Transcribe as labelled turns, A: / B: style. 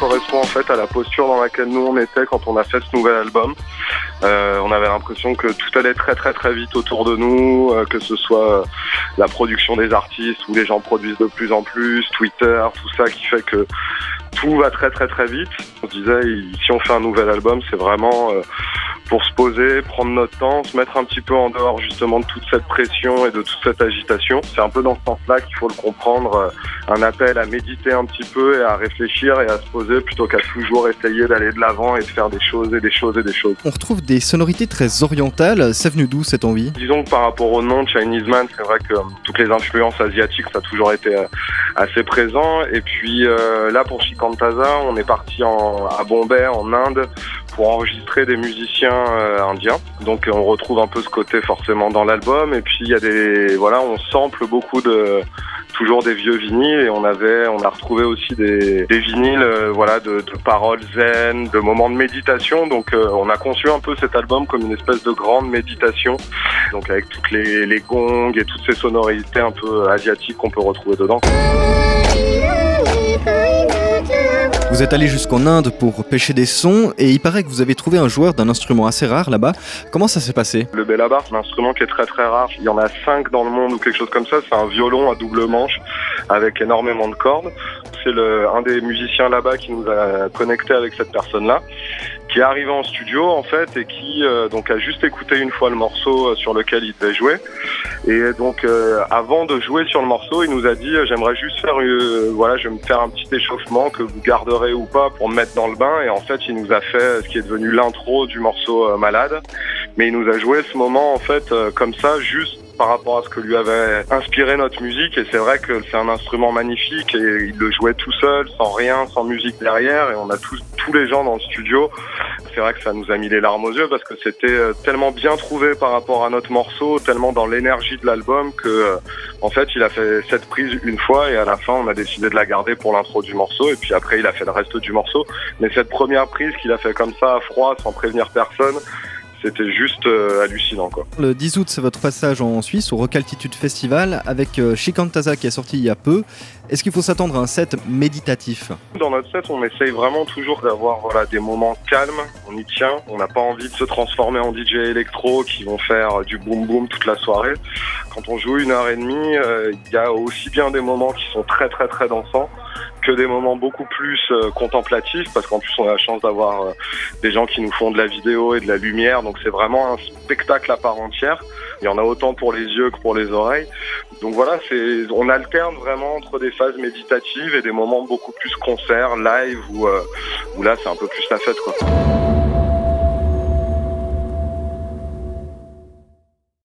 A: correspond en fait à la posture dans laquelle nous on était quand on a fait ce nouvel album. On avait l'impression que tout allait très très très vite autour de nous, que ce soit la production des artistes où les gens produisent de plus en plus, Twitter, tout ça qui fait que tout va très très très vite. On se disait, si on fait un nouvel album, c'est vraiment pour se poser, prendre notre temps, se mettre un petit peu en dehors justement de toute cette pression et de toute cette agitation. C'est un peu dans ce sens-là qu'il faut le comprendre, un appel à méditer un petit peu et à réfléchir et à se poser plutôt qu'à toujours essayer d'aller de l'avant et de faire des choses et des choses et des choses.
B: On retrouve des sonorités très orientales, c'est venu d'où cette envie ?
A: Disons que par rapport au nom de Chinese Man, c'est vrai que toutes les influences asiatiques, ça a toujours été assez présent. Et puis là pour Shikantaza, on est parti à Bombay, en Inde, pour enregistrer des musiciens indiens. Donc on retrouve un peu ce côté forcément dans l'album. Et puis il y a on sample beaucoup toujours des vieux vinyles et on a retrouvé aussi des vinyles de paroles zen, de moments de méditation. Donc on a conçu un peu cet album comme une espèce de grande méditation. Donc avec toutes les gongs et toutes ces sonorités un peu asiatiques qu'on peut retrouver dedans.
B: Vous êtes allé jusqu'en Inde pour pêcher des sons et il paraît que vous avez trouvé un joueur d'un instrument assez rare là-bas. Comment ça s'est passé ?
A: Le belabar, c'est un instrument qui est très très rare. Il y en a 5 dans le monde ou quelque chose comme ça. C'est un violon à double manche avec énormément de cordes. C'est un des musiciens là-bas qui nous a connectés avec cette personne-là, qui est arrivé en studio en fait et qui a juste écouté une fois le morceau sur lequel il devait jouer. Et donc avant de jouer sur le morceau, il nous a dit j'aimerais juste faire je vais me faire un petit échauffement que vous garderez ou pas pour me mettre dans le bain. Et en fait il nous a fait ce qui est devenu l'intro du morceau Malade. Mais il nous a joué ce moment en fait comme ça, juste par rapport à ce que lui avait inspiré notre musique. Et c'est vrai que c'est un instrument magnifique et il le jouait tout seul, sans rien, sans musique derrière. Et on a tous les gens dans le studio. C'est vrai que ça nous a mis les larmes aux yeux parce que c'était tellement bien trouvé par rapport à notre morceau, tellement dans l'énergie de l'album que en fait il a fait cette prise une fois et à la fin on a décidé de la garder pour l'intro du morceau et puis après il a fait le reste du morceau. Mais cette première prise qu'il a fait comme ça à froid, sans prévenir personne, c'était juste hallucinant quoi.
B: Le 10 août, c'est votre passage en Suisse au Rock-Altitude Festival avec Shikantaza qui est sorti il y a peu. Est-ce qu'il faut s'attendre à un set méditatif ?
A: Dans notre set, on essaye vraiment toujours d'avoir des moments calmes, on y tient. On n'a pas envie de se transformer en DJ électro qui vont faire du boom boom toute la soirée. Quand on joue 1h30, il y a aussi bien des moments qui sont très très très dansants que des moments beaucoup plus contemplatifs parce qu'en plus on a la chance d'avoir des gens qui nous font de la vidéo et de la lumière, donc c'est vraiment un spectacle à part entière. Il y en a autant pour les yeux que pour les oreilles. Donc voilà, on alterne vraiment entre des phases méditatives et des moments beaucoup plus concerts, live, où là c'est un peu plus la fête quoi.